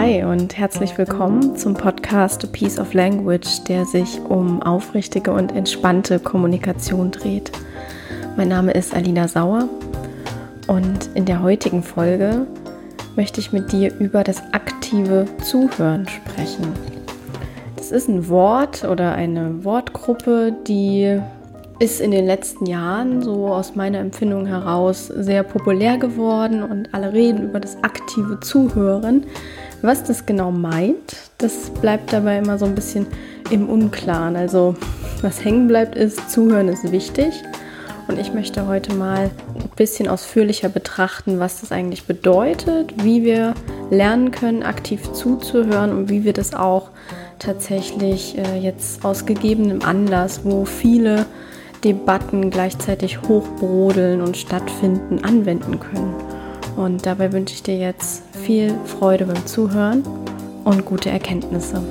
Hi und herzlich willkommen zum Podcast A Piece of Language, der sich um aufrichtige und entspannte Kommunikation dreht. Mein Name ist Alina Sauer und in der heutigen Folge möchte ich mit dir über das aktive Zuhören sprechen. Das ist ein Wort oder eine Wortgruppe, die ist in den letzten Jahren so aus meiner Empfindung heraus sehr populär geworden und alle reden über das aktive Zuhören. Was das genau meint, das bleibt dabei immer so ein bisschen im Unklaren. Also was hängen bleibt ist, Zuhören ist wichtig und ich möchte heute mal ein bisschen ausführlicher betrachten, was das eigentlich bedeutet, wie wir lernen können, aktiv zuzuhören und wie wir das auch tatsächlich jetzt aus gegebenem Anlass, wo viele Debatten gleichzeitig hochbrodeln und stattfinden, anwenden können. Und dabei wünsche ich dir jetzt viel Freude beim Zuhören und gute Erkenntnisse.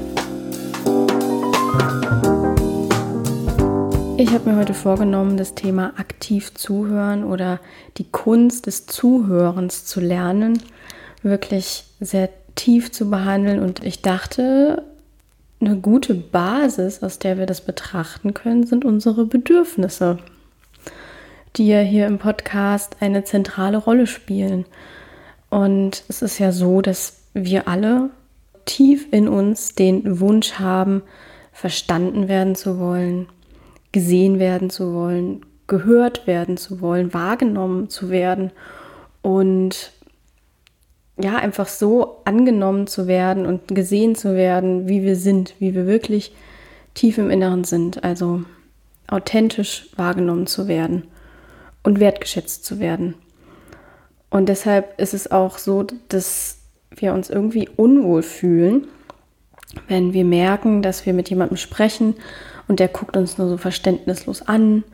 Ich habe mir heute vorgenommen, das Thema aktiv zuhören oder die Kunst des Zuhörens zu lernen, wirklich sehr tief zu behandeln. Und ich dachte, eine gute Basis, aus der wir das betrachten können, sind unsere Bedürfnisse, die ja hier im Podcast eine zentrale Rolle spielen. Und es ist ja so, dass wir alle tief in uns den Wunsch haben, verstanden werden zu wollen, gesehen werden zu wollen, gehört werden zu wollen, wahrgenommen zu werden und ja, einfach so angenommen zu werden und gesehen zu werden, wie wir sind, wie wir wirklich tief im Inneren sind, also authentisch wahrgenommen zu werden und wertgeschätzt zu werden. Und deshalb ist es auch so, dass wir uns irgendwie unwohl fühlen, wenn wir merken, dass wir mit jemandem sprechen und der guckt uns nur so verständnislos an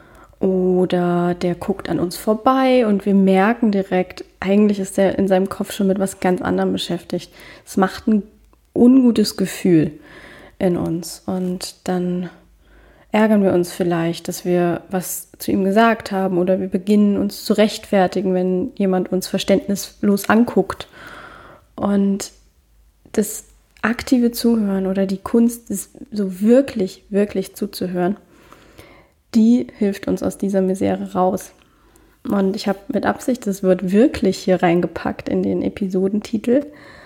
oder der guckt an uns vorbei und wir merken direkt, eigentlich ist der in seinem Kopf schon mit was ganz anderem beschäftigt. Es macht ein ungutes Gefühl in uns und dann ärgern wir uns vielleicht, dass wir was zu ihm gesagt haben oder wir beginnen uns zu rechtfertigen, wenn jemand uns verständnislos anguckt. Und das aktive Zuhören oder die Kunst, so wirklich, wirklich zuzuhören, die hilft uns aus dieser Misere raus. Und ich habe mit Absicht das Wort wirklich hier reingepackt in den Episodentitel,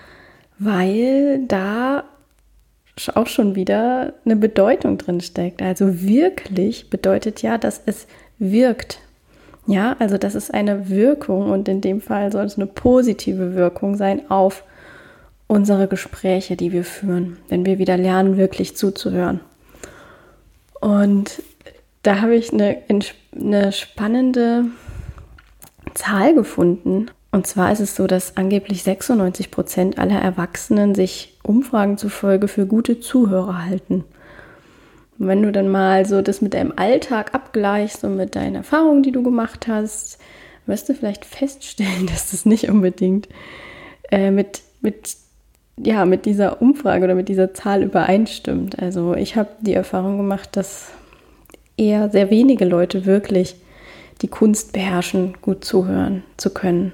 weil da auch schon wieder eine Bedeutung drin steckt. Also wirklich bedeutet ja, dass es wirkt. Ja, also das ist eine Wirkung und in dem Fall soll es eine positive Wirkung sein auf unsere Gespräche, die wir führen, wenn wir wieder lernen, wirklich zuzuhören. Und da habe ich eine spannende Zahl gefunden. Und zwar ist es so, dass angeblich 96% aller Erwachsenen sich Umfragen zufolge für gute Zuhörer halten. Und wenn du dann mal so das mit deinem Alltag abgleichst und mit deinen Erfahrungen, die du gemacht hast, wirst du vielleicht feststellen, dass das nicht unbedingt mit dieser Umfrage oder mit dieser Zahl übereinstimmt. Also ich habe die Erfahrung gemacht, dass eher sehr wenige Leute wirklich die Kunst beherrschen, gut zuhören zu können.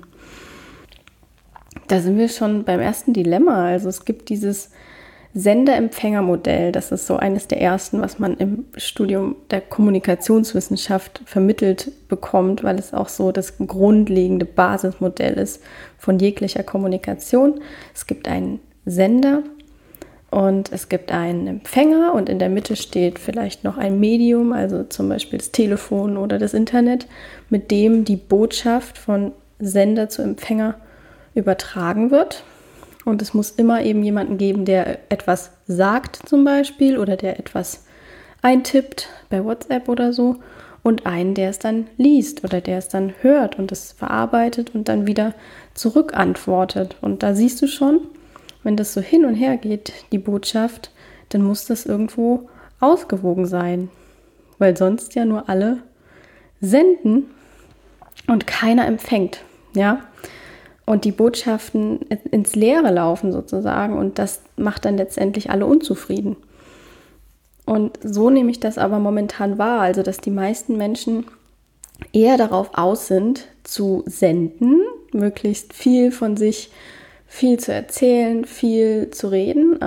Da sind wir schon beim ersten Dilemma. Also es gibt dieses Sender-Empfänger-Modell. Das ist so eines der ersten, was man im Studium der Kommunikationswissenschaft vermittelt bekommt, weil es auch so das grundlegende Basismodell ist von jeglicher Kommunikation. Es gibt einen Sender und es gibt einen Empfänger und in der Mitte steht vielleicht noch ein Medium, also zum Beispiel das Telefon oder das Internet, mit dem die Botschaft von Sender zu Empfänger übertragen wird. Und es muss immer eben jemanden geben, der etwas sagt zum Beispiel oder der etwas eintippt bei WhatsApp oder so und einen, der es dann liest oder der es dann hört und es verarbeitet und dann wieder zurückantwortet. Und da siehst du schon, wenn das so hin und her geht, die Botschaft, dann muss das irgendwo ausgewogen sein, weil sonst ja nur alle senden und keiner empfängt, ja. Und die Botschaften ins Leere laufen sozusagen und das macht dann letztendlich alle unzufrieden. Und so nehme ich das aber momentan wahr, also dass die meisten Menschen eher darauf aus sind, zu senden, möglichst viel von sich viel zu erzählen, viel zu reden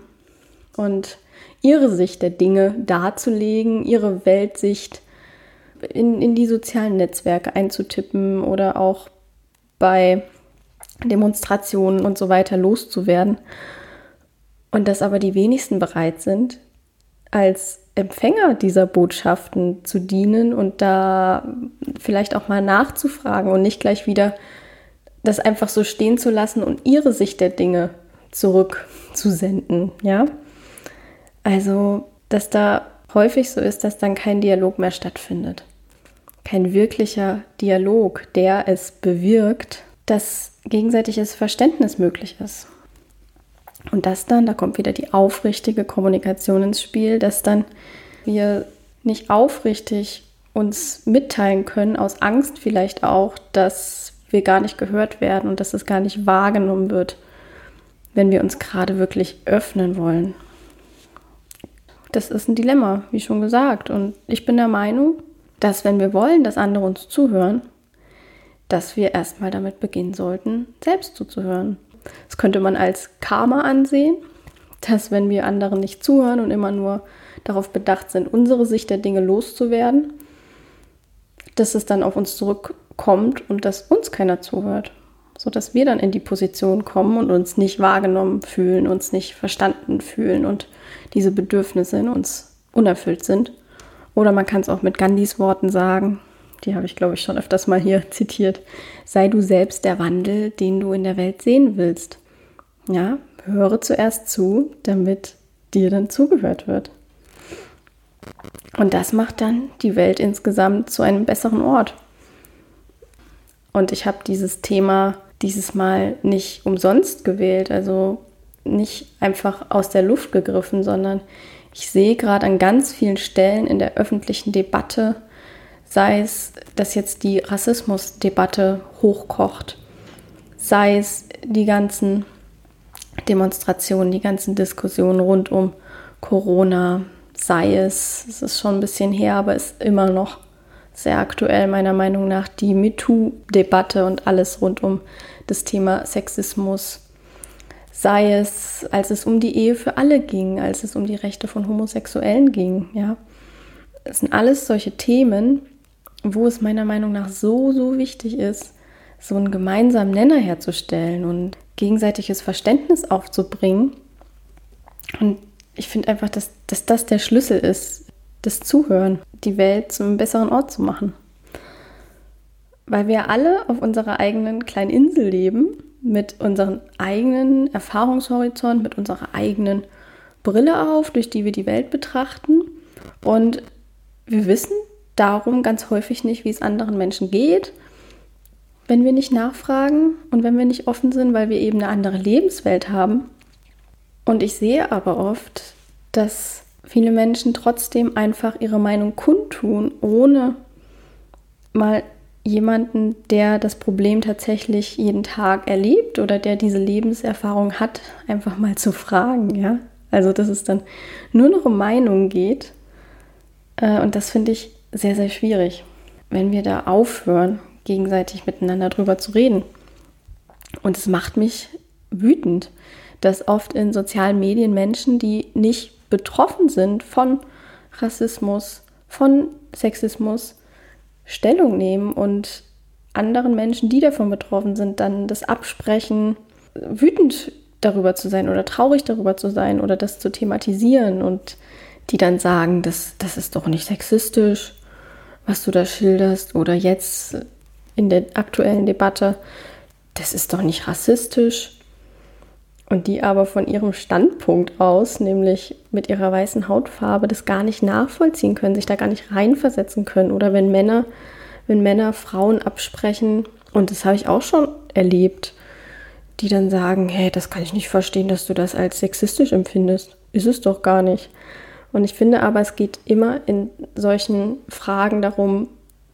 und ihre Sicht der Dinge darzulegen, ihre Weltsicht in die sozialen Netzwerke einzutippen oder auch bei Demonstrationen und so weiter loszuwerden. Und dass aber die wenigsten bereit sind, als Empfänger dieser Botschaften zu dienen und da vielleicht auch mal nachzufragen und nicht gleich wieder das einfach so stehen zu lassen und ihre Sicht der Dinge zurückzusenden, ja. Also, dass da häufig so ist, dass dann kein Dialog mehr stattfindet. Kein wirklicher Dialog, der es bewirkt, dass gegenseitiges Verständnis möglich ist. Und das dann, da kommt wieder die aufrichtige Kommunikation ins Spiel, dass dann wir nicht aufrichtig uns mitteilen können, aus Angst vielleicht auch, dass wir gar nicht gehört werden und dass es gar nicht wahrgenommen wird, wenn wir uns gerade wirklich öffnen wollen. Das ist ein Dilemma, wie schon gesagt. Und ich bin der Meinung, dass wenn wir wollen, dass andere uns zuhören, dass wir erstmal damit beginnen sollten, selbst zuzuhören. Das könnte man als Karma ansehen, dass wenn wir anderen nicht zuhören und immer nur darauf bedacht sind, unsere Sicht der Dinge loszuwerden, dass es dann auf uns zurückkommt und dass uns keiner zuhört, sodass wir dann in die Position kommen und uns nicht wahrgenommen fühlen, uns nicht verstanden fühlen und diese Bedürfnisse in uns unerfüllt sind. Oder man kann es auch mit Gandhis Worten sagen, die habe ich, glaube ich, schon öfters mal hier zitiert: Sei du selbst der Wandel, den du in der Welt sehen willst. Ja, höre zuerst zu, damit dir dann zugehört wird. Und das macht dann die Welt insgesamt zu einem besseren Ort. Und ich habe dieses Thema dieses Mal nicht umsonst gewählt, also nicht einfach aus der Luft gegriffen, sondern ich sehe gerade an ganz vielen Stellen in der öffentlichen Debatte, sei es, dass jetzt die Rassismusdebatte hochkocht, sei es die ganzen Demonstrationen, die ganzen Diskussionen rund um Corona, sei es ist schon ein bisschen her, aber ist immer noch sehr aktuell meiner Meinung nach, die MeToo-Debatte und alles rund um das Thema Sexismus, sei es, als es um die Ehe für alle ging, als es um die Rechte von Homosexuellen ging, ja. Das sind alles solche Themen, wo es meiner Meinung nach so wichtig ist, so einen gemeinsamen Nenner herzustellen und gegenseitiges Verständnis aufzubringen. Und ich finde einfach, dass das der Schlüssel ist, das Zuhören, die Welt zu einem besseren Ort zu machen. Weil wir alle auf unserer eigenen kleinen Insel leben, mit unserem eigenen Erfahrungshorizont, mit unserer eigenen Brille auf, durch die wir die Welt betrachten. Und wir wissen darum ganz häufig nicht, wie es anderen Menschen geht, wenn wir nicht nachfragen und wenn wir nicht offen sind, weil wir eben eine andere Lebenswelt haben. Und ich sehe aber oft, dass viele Menschen trotzdem einfach ihre Meinung kundtun, ohne mal jemanden, der das Problem tatsächlich jeden Tag erlebt oder der diese Lebenserfahrung hat, einfach mal zu fragen, ja. Also, dass es dann nur noch um Meinungen geht. Und das finde ich sehr schwierig, wenn wir da aufhören, gegenseitig miteinander drüber zu reden. Und es macht mich wütend, dass oft in sozialen Medien Menschen, die nicht betroffen sind von Rassismus, von Sexismus, Stellung nehmen und anderen Menschen, die davon betroffen sind, dann das absprechen, wütend darüber zu sein oder traurig darüber zu sein oder das zu thematisieren und die dann sagen, das ist doch nicht sexistisch, was du da schilderst, oder jetzt in der aktuellen Debatte, das ist doch nicht rassistisch. Und die aber von ihrem Standpunkt aus, nämlich mit ihrer weißen Hautfarbe, das gar nicht nachvollziehen können, sich da gar nicht reinversetzen können. Oder wenn Männer Frauen absprechen, und das habe ich auch schon erlebt, die dann sagen, hey, das kann ich nicht verstehen, dass du das als sexistisch empfindest. Ist es doch gar nicht. Und ich finde aber, es geht immer in solchen Fragen darum,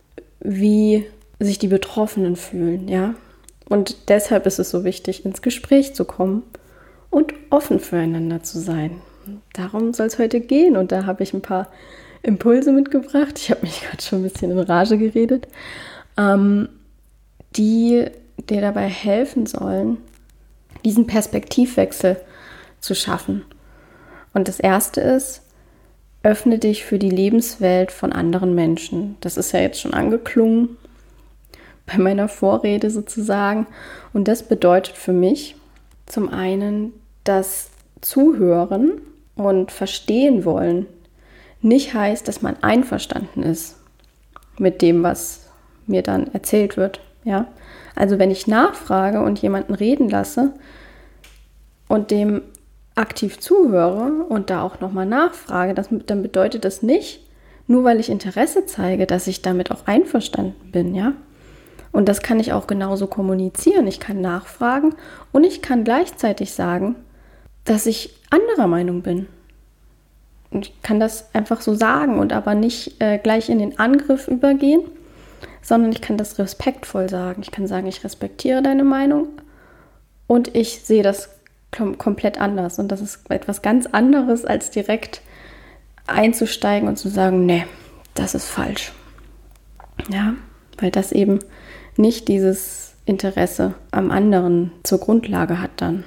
wie sich die Betroffenen fühlen, ja. Und deshalb ist es so wichtig, ins Gespräch zu kommen und offen füreinander zu sein. Darum soll es heute gehen. Und da habe ich ein paar Impulse mitgebracht. Ich habe mich gerade schon ein bisschen in Rage geredet, die dir dabei helfen sollen, diesen Perspektivwechsel zu schaffen. Und das erste ist, öffne dich für die Lebenswelt von anderen Menschen. Das ist ja jetzt schon angeklungen bei meiner Vorrede sozusagen. Und das bedeutet für mich zum einen, dass Zuhören und verstehen wollen nicht heißt, dass man einverstanden ist mit dem, was mir dann erzählt wird. Ja? Also wenn ich nachfrage und jemanden reden lasse und dem aktiv zuhöre und da auch nochmal nachfrage, dann bedeutet das nicht, nur weil ich Interesse zeige, dass ich damit auch einverstanden bin, ja. Und das kann ich auch genauso kommunizieren. Ich kann nachfragen und ich kann gleichzeitig sagen, dass ich anderer Meinung bin. Und ich kann das einfach so sagen und aber nicht gleich in den Angriff übergehen, sondern ich kann das respektvoll sagen. Ich kann sagen, ich respektiere deine Meinung und ich sehe das komplett anders. Und das ist etwas ganz anderes, als direkt einzusteigen und zu sagen, nee, das ist falsch. Ja, weil das eben nicht dieses Interesse am anderen zur Grundlage hat dann.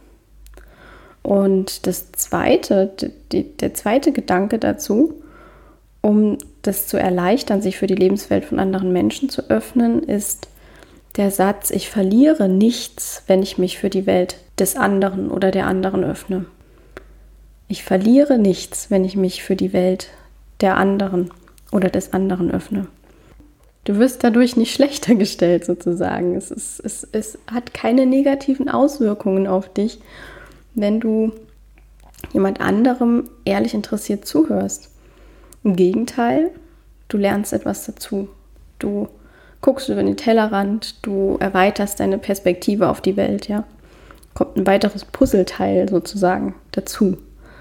Und der zweite Gedanke dazu, um das zu erleichtern, sich für die Lebenswelt von anderen Menschen zu öffnen, ist der Satz, ich verliere nichts, wenn ich mich für die Welt des anderen oder der anderen öffne. Ich verliere nichts, wenn ich mich für die Welt der anderen oder des anderen öffne. Du wirst dadurch nicht schlechter gestellt sozusagen. Es hat keine negativen Auswirkungen auf dich, wenn du jemand anderem ehrlich interessiert zuhörst. Im Gegenteil, du lernst etwas dazu. Du guckst über den Tellerrand, du erweiterst deine Perspektive auf die Welt, ja. Kommt ein weiteres Puzzleteil sozusagen dazu.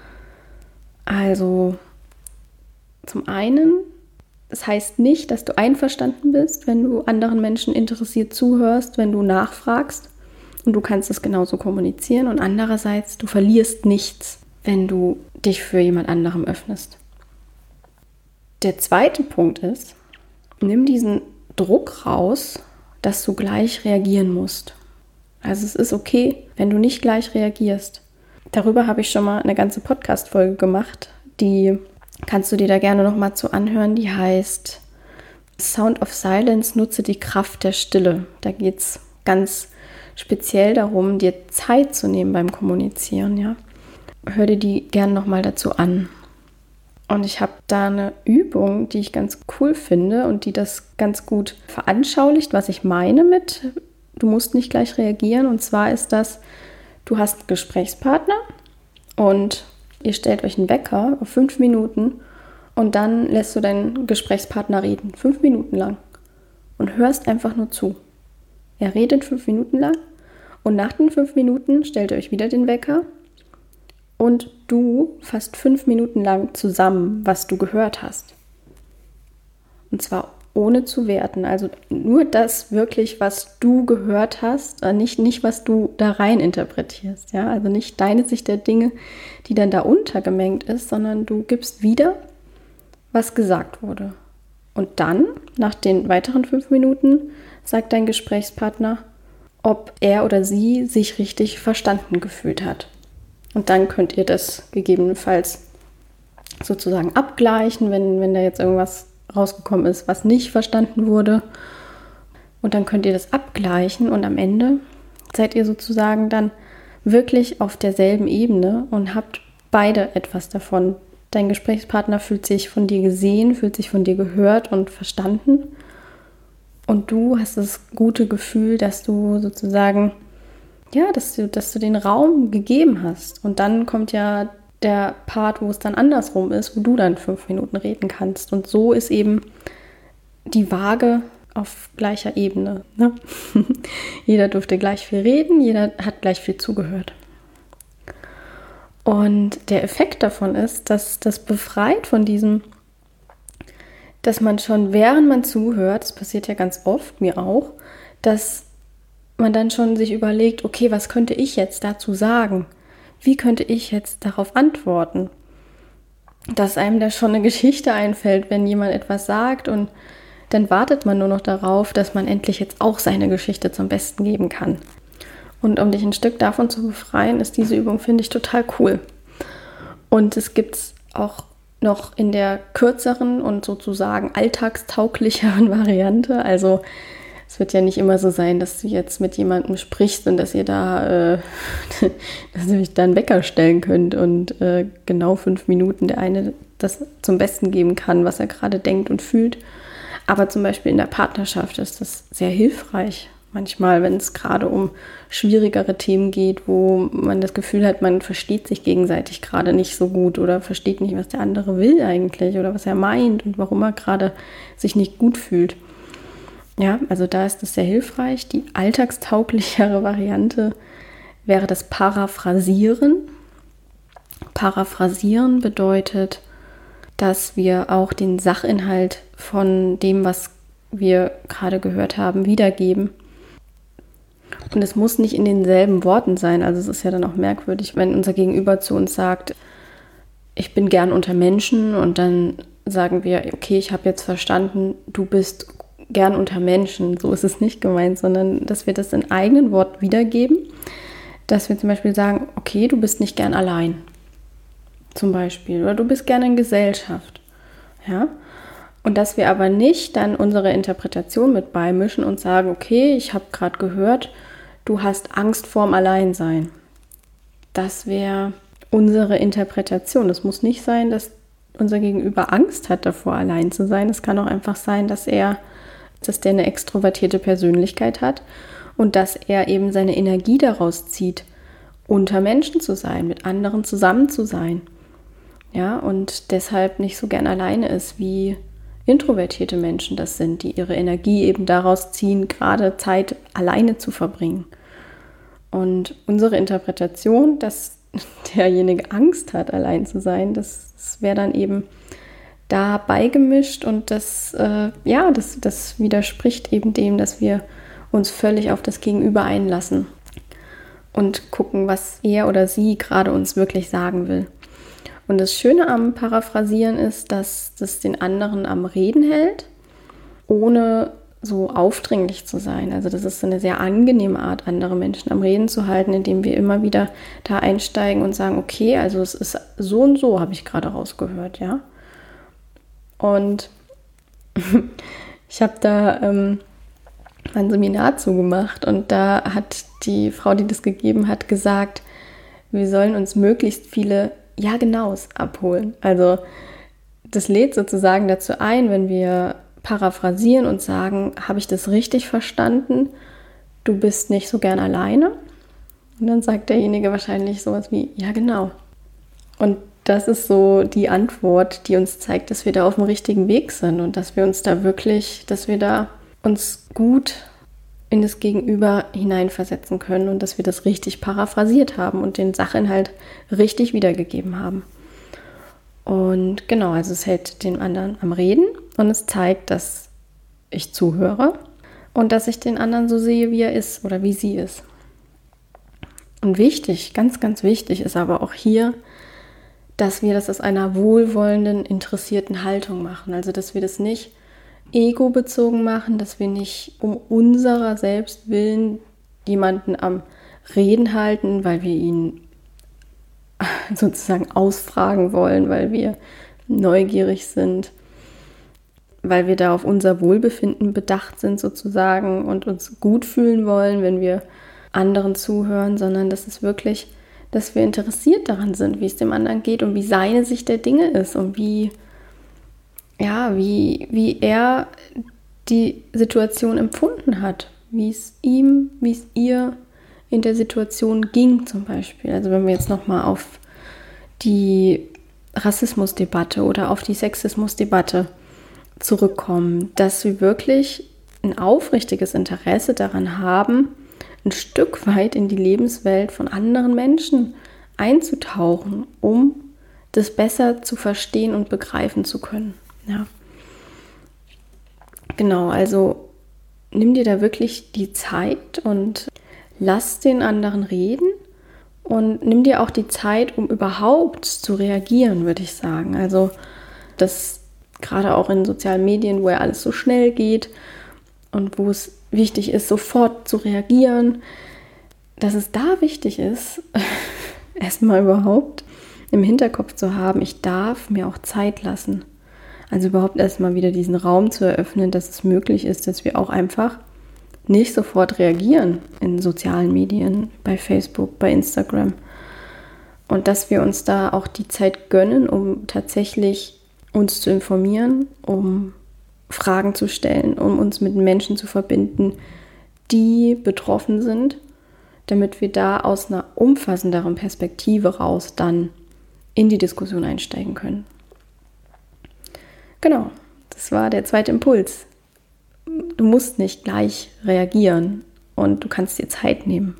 Also zum einen, das heißt nicht, dass du einverstanden bist, wenn du anderen Menschen interessiert zuhörst, wenn du nachfragst und du kannst es genauso kommunizieren. Und andererseits, du verlierst nichts, wenn du dich für jemand anderem öffnest. Der zweite Punkt ist, nimm diesen Druck raus, dass du gleich reagieren musst. Also es ist okay, wenn du nicht gleich reagierst. Darüber habe ich schon mal eine ganze Podcast-Folge gemacht, die kannst du dir da gerne nochmal zu anhören. Die heißt Sound of Silence, nutze die Kraft der Stille. Da geht es ganz speziell darum, dir Zeit zu nehmen beim Kommunizieren. Ja? Hör dir die gerne nochmal dazu an. Und ich habe da eine Übung, die ich ganz cool finde und die das ganz gut veranschaulicht, was ich meine mit, du musst nicht gleich reagieren. Und zwar ist das, du hast einen Gesprächspartner und ihr stellt euch einen Wecker auf 5 Minuten und dann lässt du deinen Gesprächspartner reden, 5 Minuten lang und hörst einfach nur zu. Er redet 5 Minuten lang und nach den 5 Minuten stellt ihr euch wieder den Wecker und du fasst 5 Minuten lang zusammen, was du gehört hast. Und zwar ohne zu werten, also nur das wirklich, was du gehört hast, nicht was du da rein interpretierst, ja, also nicht deine Sicht der Dinge, die dann da untergemengt ist, sondern du gibst wieder, was gesagt wurde. Und dann, nach den weiteren 5 Minuten, sagt dein Gesprächspartner, ob er oder sie sich richtig verstanden gefühlt hat. Und dann könnt ihr das gegebenenfalls sozusagen abgleichen, wenn da jetzt irgendwas rausgekommen ist, was nicht verstanden wurde. Und dann könnt ihr das abgleichen und am Ende seid ihr sozusagen dann wirklich auf derselben Ebene und habt beide etwas davon. Dein Gesprächspartner fühlt sich von dir gesehen, fühlt sich von dir gehört und verstanden. Und du hast das gute Gefühl, dass du sozusagen, ja, dass du den Raum gegeben hast. Und dann kommt ja der Part, wo es dann andersrum ist, wo du dann 5 Minuten reden kannst. Und so ist eben die Waage auf gleicher Ebene. Ne? Jeder durfte gleich viel reden, jeder hat gleich viel zugehört. Und der Effekt davon ist, dass das befreit von diesem, dass man schon, während man zuhört, das passiert ja ganz oft, mir auch, dass man dann schon sich überlegt, okay, was könnte ich jetzt dazu sagen? Wie könnte ich jetzt darauf antworten? Dass einem da schon eine Geschichte einfällt, wenn jemand etwas sagt und dann wartet man nur noch darauf, dass man endlich jetzt auch seine Geschichte zum Besten geben kann. Und um dich ein Stück davon zu befreien, ist diese Übung, finde ich, total cool. Und es gibt es auch noch in der kürzeren und sozusagen alltagstauglicheren Variante. Also es wird ja nicht immer so sein, dass du jetzt mit jemandem sprichst und dass ihr da, dass ihr euch da einen Wecker stellen könnt und genau 5 Minuten der eine das zum Besten geben kann, was er gerade denkt und fühlt. Aber zum Beispiel in der Partnerschaft ist das sehr hilfreich. Manchmal, wenn es gerade um schwierigere Themen geht, wo man das Gefühl hat, man versteht sich gegenseitig gerade nicht so gut oder versteht nicht, was der andere will eigentlich oder was er meint und warum er gerade sich nicht gut fühlt. Ja, also da ist es sehr hilfreich. Die alltagstauglichere Variante wäre das Paraphrasieren. Paraphrasieren bedeutet, dass wir auch den Sachinhalt von dem, was wir gerade gehört haben, wiedergeben. Und es muss nicht in denselben Worten sein. Also es ist ja dann auch merkwürdig, wenn unser Gegenüber zu uns sagt, ich bin gern unter Menschen und dann sagen wir, okay, ich habe jetzt verstanden, du bist gern unter Menschen. So ist es nicht gemeint, sondern dass wir das in eigenen Worten wiedergeben. Dass wir zum Beispiel sagen, okay, du bist nicht gern allein. Zum Beispiel. Oder du bist gern in Gesellschaft. Ja. Und dass wir aber nicht dann unsere Interpretation mit beimischen und sagen, okay, ich habe gerade gehört, du hast Angst vorm Alleinsein. Das wäre unsere Interpretation. Es muss nicht sein, dass unser Gegenüber Angst hat davor, allein zu sein. Es kann auch einfach sein, dass der eine extrovertierte Persönlichkeit hat und dass er eben seine Energie daraus zieht, unter Menschen zu sein, mit anderen zusammen zu sein. Ja, und deshalb nicht so gern alleine ist, wie introvertierte Menschen das sind, die ihre Energie eben daraus ziehen, gerade Zeit alleine zu verbringen. Und unsere Interpretation, dass derjenige Angst hat, allein zu sein, das wäre dann eben da beigemischt und das widerspricht eben dem, dass wir uns völlig auf das Gegenüber einlassen und gucken, was er oder sie gerade uns wirklich sagen will. Und das Schöne am Paraphrasieren ist, dass das den anderen am Reden hält, ohne so aufdringlich zu sein. Also das ist eine sehr angenehme Art, andere Menschen am Reden zu halten, indem wir immer wieder da einsteigen und sagen, okay, also es ist so und so, habe ich gerade rausgehört, ja. Und ich habe da ein Seminar zugemacht und da hat die Frau, die das gegeben hat, gesagt, wir sollen uns möglichst viele Ja-Genaus abholen. Also das lädt sozusagen dazu ein, wenn wir paraphrasieren und sagen, habe ich das richtig verstanden? Du bist nicht so gern alleine? Und dann sagt derjenige wahrscheinlich sowas wie, ja genau. Und das ist so die Antwort, die uns zeigt, dass wir da auf dem richtigen Weg sind und dass wir uns da uns gut in das Gegenüber hineinversetzen können und dass wir das richtig paraphrasiert haben und den Sachinhalt richtig wiedergegeben haben. Und genau, also es hält den anderen am Reden und es zeigt, dass ich zuhöre und dass ich den anderen so sehe, wie er ist oder wie sie ist. Und wichtig, ganz, ganz wichtig ist aber auch hier, dass wir das aus einer wohlwollenden, interessierten Haltung machen. Also dass wir das nicht egobezogen machen, dass wir nicht um unserer selbst willen jemanden am Reden halten, weil wir ihn sozusagen ausfragen wollen, weil wir neugierig sind, weil wir da auf unser Wohlbefinden bedacht sind sozusagen und uns gut fühlen wollen, wenn wir anderen zuhören, sondern das ist wirklich, dass wir interessiert daran sind, wie es dem anderen geht und wie seine Sicht der Dinge ist und wie er die Situation empfunden hat, wie es ihr in der Situation ging zum Beispiel. Also wenn wir jetzt nochmal auf die Rassismusdebatte oder auf die Sexismusdebatte zurückkommen, dass wir wirklich ein aufrichtiges Interesse daran haben, ein Stück weit in die Lebenswelt von anderen Menschen einzutauchen, um das besser zu verstehen und begreifen zu können. Ja. Genau, also nimm dir da wirklich die Zeit und lass den anderen reden und nimm dir auch die Zeit, um überhaupt zu reagieren, würde ich sagen. Also das gerade auch in sozialen Medien, wo ja alles so schnell geht und wo es wichtig ist, sofort zu reagieren, dass es da wichtig ist, erstmal überhaupt im Hinterkopf zu haben, ich darf mir auch Zeit lassen. Also überhaupt erstmal wieder diesen Raum zu eröffnen, dass es möglich ist, dass wir auch einfach nicht sofort reagieren in sozialen Medien, bei Facebook, bei Instagram. Und dass wir uns da auch die Zeit gönnen, um tatsächlich uns zu informieren, um Fragen zu stellen, um uns mit Menschen zu verbinden, die betroffen sind, damit wir da aus einer umfassenderen Perspektive raus dann in die Diskussion einsteigen können. Genau, das war der zweite Impuls. Du musst nicht gleich reagieren und du kannst dir Zeit nehmen.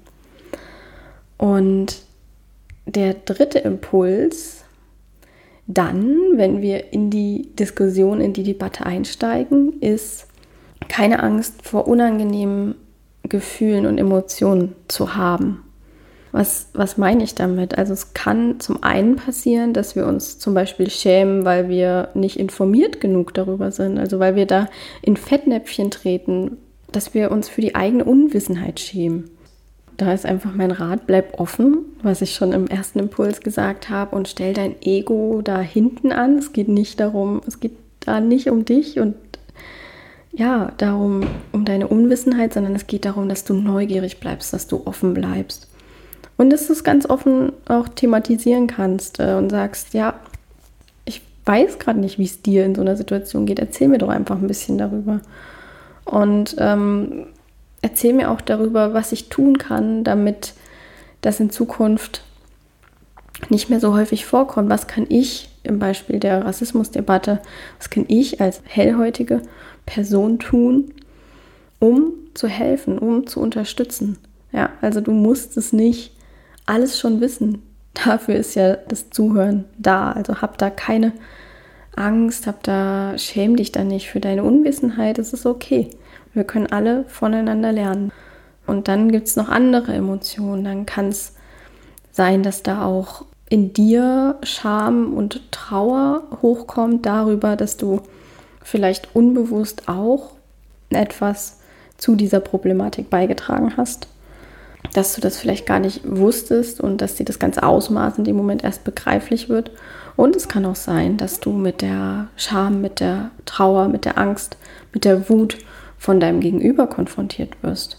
Und der dritte Impuls, dann, wenn wir in die Diskussion, in die Debatte einsteigen, ist keine Angst vor unangenehmen Gefühlen und Emotionen zu haben. Was meine ich damit? Also es kann zum einen passieren, dass wir uns zum Beispiel schämen, weil wir nicht informiert genug darüber sind, also weil wir da in Fettnäpfchen treten, dass wir uns für die eigene Unwissenheit schämen. Da ist einfach mein Rat, bleib offen, was ich schon im ersten Impuls gesagt habe, und stell dein Ego da hinten an. Es geht da nicht um dich und ja, darum, um deine Unwissenheit, sondern es geht darum, dass du neugierig bleibst, dass du offen bleibst. Und dass du es ganz offen auch thematisieren kannst und sagst, ja, ich weiß gerade nicht, wie es dir in so einer Situation geht. Erzähl mir doch einfach ein bisschen darüber. Und erzähl mir auch darüber, was ich tun kann, damit das in Zukunft nicht mehr so häufig vorkommt. Was kann ich im Beispiel der Rassismusdebatte, was kann ich als hellhäutige Person tun, um zu helfen, um zu unterstützen? Ja, also du musst es nicht alles schon wissen. Dafür ist ja das Zuhören da. Also hab da keine Angst, schäm dich da nicht für deine Unwissenheit. Es ist okay. Wir können alle voneinander lernen. Und dann gibt es noch andere Emotionen. Dann kann es sein, dass da auch in dir Scham und Trauer hochkommt darüber, dass du vielleicht unbewusst auch etwas zu dieser Problematik beigetragen hast. Dass du das vielleicht gar nicht wusstest und dass dir das ganze Ausmaß in dem Moment erst begreiflich wird. Und es kann auch sein, dass du mit der Scham, mit der Trauer, mit der Angst, mit der Wut von deinem Gegenüber konfrontiert wirst.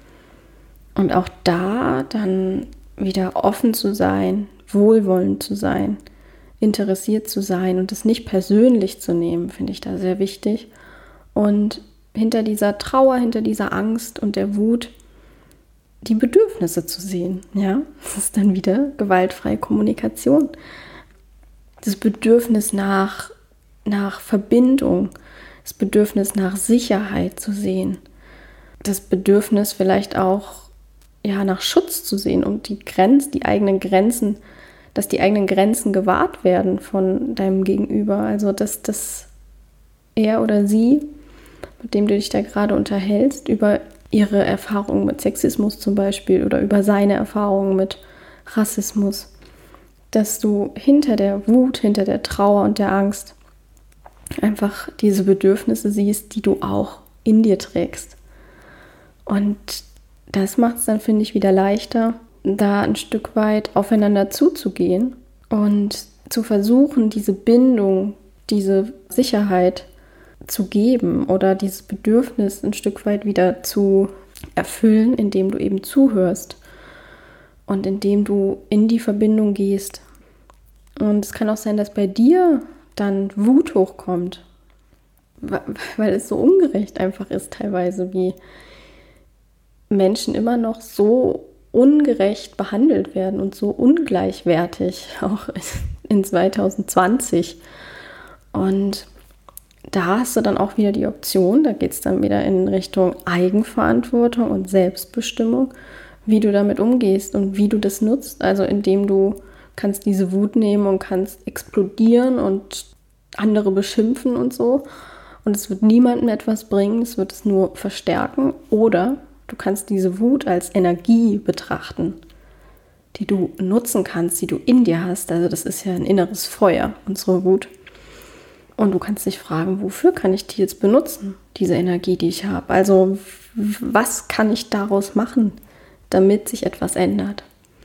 Und auch da dann wieder offen zu sein, wohlwollend zu sein, interessiert zu sein und es nicht persönlich zu nehmen, finde ich da sehr wichtig. Und hinter dieser Trauer, hinter dieser Angst und der Wut die Bedürfnisse zu sehen. Ja, das ist dann wieder gewaltfreie Kommunikation. Das Bedürfnis nach Verbindung, das Bedürfnis nach Sicherheit zu sehen, das Bedürfnis vielleicht auch nach Schutz zu sehen und dass die eigenen Grenzen gewahrt werden von deinem Gegenüber. Also dass er oder sie, mit dem du dich da gerade unterhältst, über ihre Erfahrungen mit Sexismus zum Beispiel oder über seine Erfahrungen mit Rassismus, dass du hinter der Wut, hinter der Trauer und der Angst einfach diese Bedürfnisse siehst, die du auch in dir trägst. Und das macht es dann, finde ich, wieder leichter, da ein Stück weit aufeinander zuzugehen und zu versuchen, diese Bindung, diese Sicherheit zu geben oder dieses Bedürfnis ein Stück weit wieder zu erfüllen, indem du eben zuhörst und indem du in die Verbindung gehst. Und es kann auch sein, dass bei dir dann Wut hochkommt, weil es so ungerecht einfach ist teilweise, wie Menschen immer noch so ungerecht behandelt werden und so ungleichwertig, auch in 2020. Und da hast du dann auch wieder die Option, da geht es dann wieder in Richtung Eigenverantwortung und Selbstbestimmung, wie du damit umgehst und wie du das nutzt. Also indem du kannst diese Wut nehmen und kannst explodieren und andere beschimpfen und so. Und es wird niemandem etwas bringen, es wird es nur verstärken. Oder du kannst diese Wut als Energie betrachten, die du nutzen kannst, die du in dir hast. Also das ist ja ein inneres Feuer, unsere Wut. Und du kannst dich fragen, wofür kann ich die jetzt benutzen, diese Energie, die ich habe? Also was kann ich daraus machen, damit sich etwas ändert.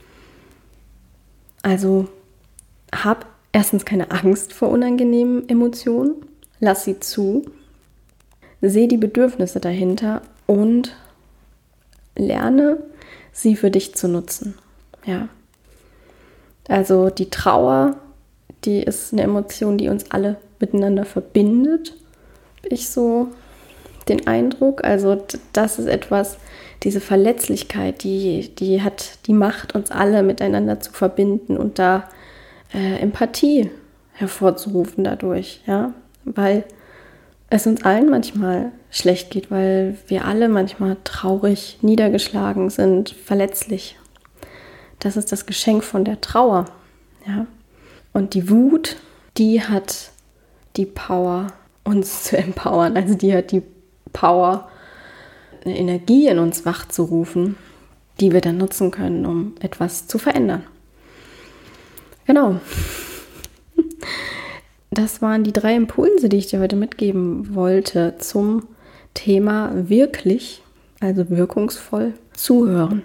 Also hab erstens keine Angst vor unangenehmen Emotionen, lass sie zu, sehe die Bedürfnisse dahinter und lerne, sie für dich zu nutzen. Ja. Also die Trauer, die ist eine Emotion, die uns alle miteinander verbindet. Ich so den Eindruck, also das ist etwas, diese Verletzlichkeit, die hat die Macht, uns alle miteinander zu verbinden und da Empathie hervorzurufen dadurch, ja, weil es uns allen manchmal schlecht geht, weil wir alle manchmal traurig, niedergeschlagen sind, verletzlich. Das ist das Geschenk von der Trauer, ja. Und die Wut, die hat die Power, uns zu empowern, also die hat die Power, eine Energie in uns wachzurufen, die wir dann nutzen können, um etwas zu verändern. Genau. Das waren die 3 Impulse, die ich dir heute mitgeben wollte zum Thema wirklich, also wirkungsvoll zuhören.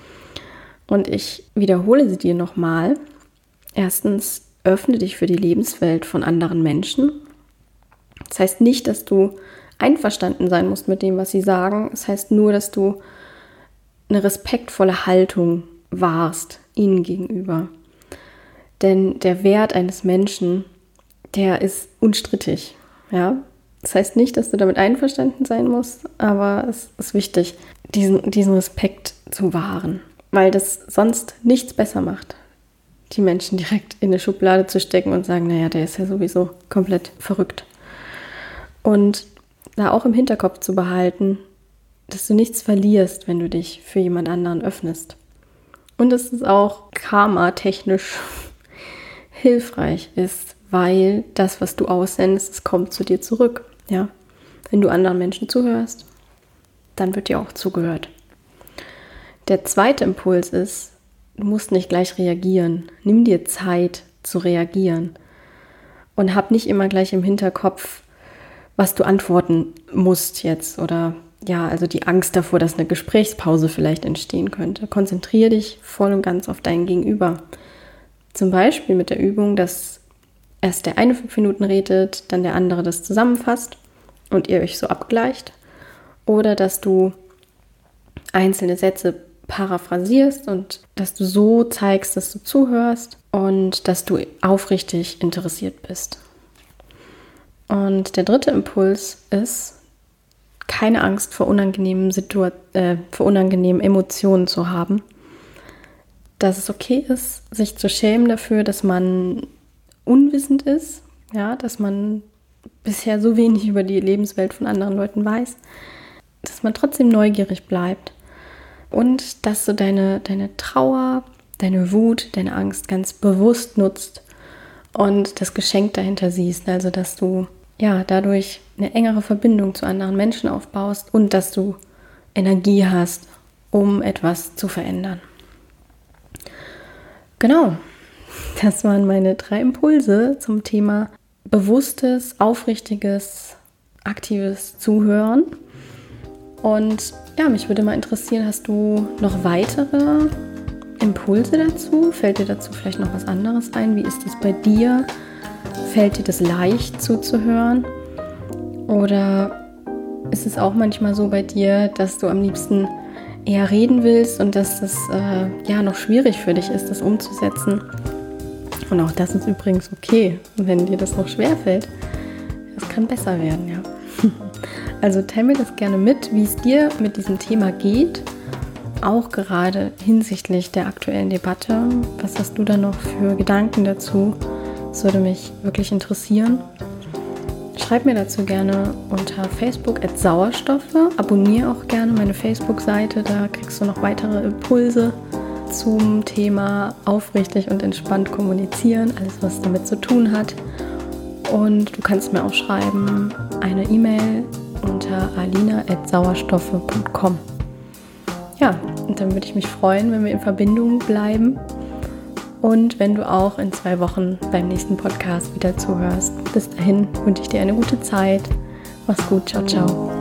Und ich wiederhole sie dir nochmal. Erstens, öffne dich für die Lebenswelt von anderen Menschen. Das heißt nicht, dass du einverstanden sein musst mit dem, was sie sagen. Das heißt nur, dass du eine respektvolle Haltung wahrst ihnen gegenüber. Denn der Wert eines Menschen, der ist unstrittig. Ja? Das heißt nicht, dass du damit einverstanden sein musst, aber es ist wichtig, diesen Respekt zu wahren, weil das sonst nichts besser macht, die Menschen direkt in eine Schublade zu stecken und sagen, naja, der ist ja sowieso komplett verrückt. Und da auch im Hinterkopf zu behalten, dass du nichts verlierst, wenn du dich für jemand anderen öffnest. Und dass es auch karma-technisch hilfreich ist, weil das, was du aussendest, es kommt zu dir zurück. Ja? Wenn du anderen Menschen zuhörst, dann wird dir auch zugehört. Der zweite Impuls ist, du musst nicht gleich reagieren. Nimm dir Zeit zu reagieren und hab nicht immer gleich im Hinterkopf, was du antworten musst jetzt oder ja, also die Angst davor, dass eine Gesprächspause vielleicht entstehen könnte. Konzentriere dich voll und ganz auf dein Gegenüber. Zum Beispiel mit der Übung, dass erst der eine 5 Minuten redet, dann der andere das zusammenfasst und ihr euch so abgleicht. Oder dass du einzelne Sätze paraphrasierst und dass du so zeigst, dass du zuhörst und dass du aufrichtig interessiert bist. Und der dritte Impuls ist, keine Angst vor unangenehmen Emotionen zu haben. Dass es okay ist, sich zu schämen dafür, dass man unwissend ist, ja, dass man bisher so wenig über die Lebenswelt von anderen Leuten weiß, dass man trotzdem neugierig bleibt und dass du deine Trauer, deine Wut, deine Angst ganz bewusst nutzt und das Geschenk dahinter siehst, also dass du ja dadurch eine engere Verbindung zu anderen Menschen aufbaust und dass du Energie hast, um etwas zu verändern. Genau, das waren meine 3 Impulse zum Thema bewusstes, aufrichtiges, aktives Zuhören. Und ja, mich würde mal interessieren, hast du noch weitere Impulse dazu? Fällt dir dazu vielleicht noch was anderes ein? Wie ist es bei dir? Fällt dir das leicht zuzuhören? Oder ist es auch manchmal so bei dir, dass du am liebsten eher reden willst und dass das noch schwierig für dich ist, das umzusetzen? Und auch das ist übrigens okay, wenn dir das noch schwerfällt. Es kann besser werden, ja. Also teil mir das gerne mit, wie es dir mit diesem Thema geht, auch gerade hinsichtlich der aktuellen Debatte. Was hast du da noch für Gedanken dazu? Das würde mich wirklich interessieren. Schreib mir dazu gerne unter Facebook @Sauerstoffe. Abonniere auch gerne meine Facebook-Seite, da kriegst du noch weitere Impulse zum Thema aufrichtig und entspannt kommunizieren, alles was damit zu tun hat. Und du kannst mir auch schreiben, eine E-Mail unter alina@sauerstoffe.com. Ja, und dann würde ich mich freuen, wenn wir in Verbindung bleiben und wenn du auch in 2 Wochen beim nächsten Podcast wieder zuhörst. Bis dahin wünsche ich dir eine gute Zeit. Mach's gut, ciao, ciao.